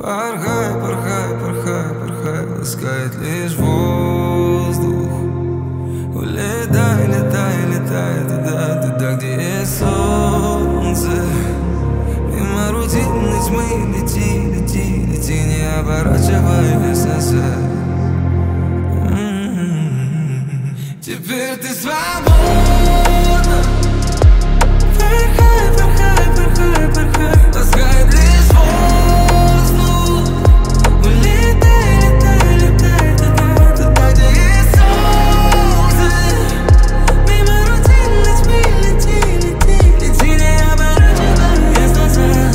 Порхай, порхай, порхай, порхай, ласкает лишь воздух. Улетай, летай, летай туда, туда, где есть солнце. Мимо рутинной тьмы лети, лети, лети, не оборачиваясь назад. Теперь ты свободна. Порхай, порхай, порхай, порхай, ласкает лишь воздух. Улетай, летай, летай туда, туда, где есть солнце. Мимо рутинной тьмы лети, лети, лети, не оборачиваясь назад.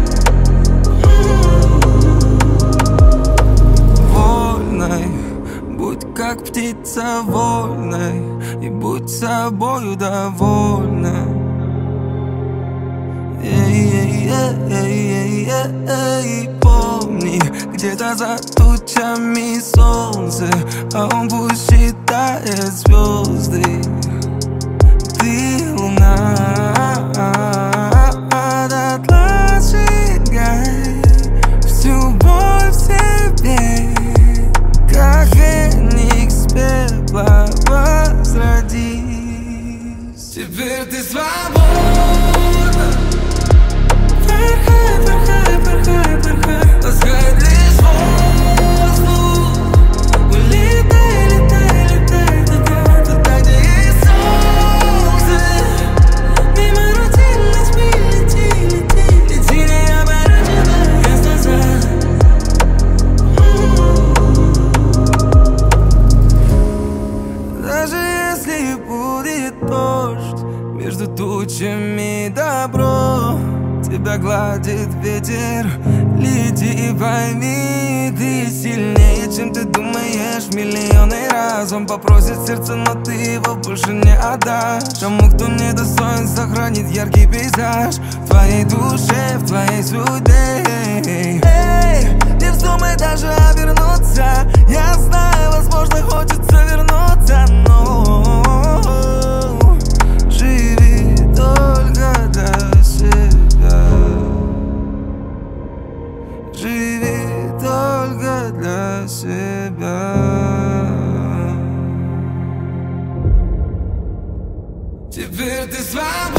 Вольной, будь как птица вольной, и будь собою довольна. Помни, где-то за тучами солнце, а он пусть считает звезды. Ты луна, дотла сжигай всю боль в себе, как феникс с пепла возродись. Теперь ты свободна. Порхай, порхай, порхай, порхай, ласкает лишь воздух. Улетай, летай, летай туда, туда, где есть солнце. Мимо рутинной тьмы лети, лети, лети, не оборачиваясь назад. Даже если будет дождь, между тучами добро тебя гладит ветер. Лети и пойми, ты сильнее, чем ты думаешь. Миллионы раз он попросит сердце, но ты его больше не отдашь тому, кто не достоин, сохранит яркий пейзаж в твоей душе, в твоей судьбе. Эй, не вздумай даже обернуться. Я знаю, возможно, хочется вернуться, но живи только для себя. Живи только для себя. Теперь ты свободна.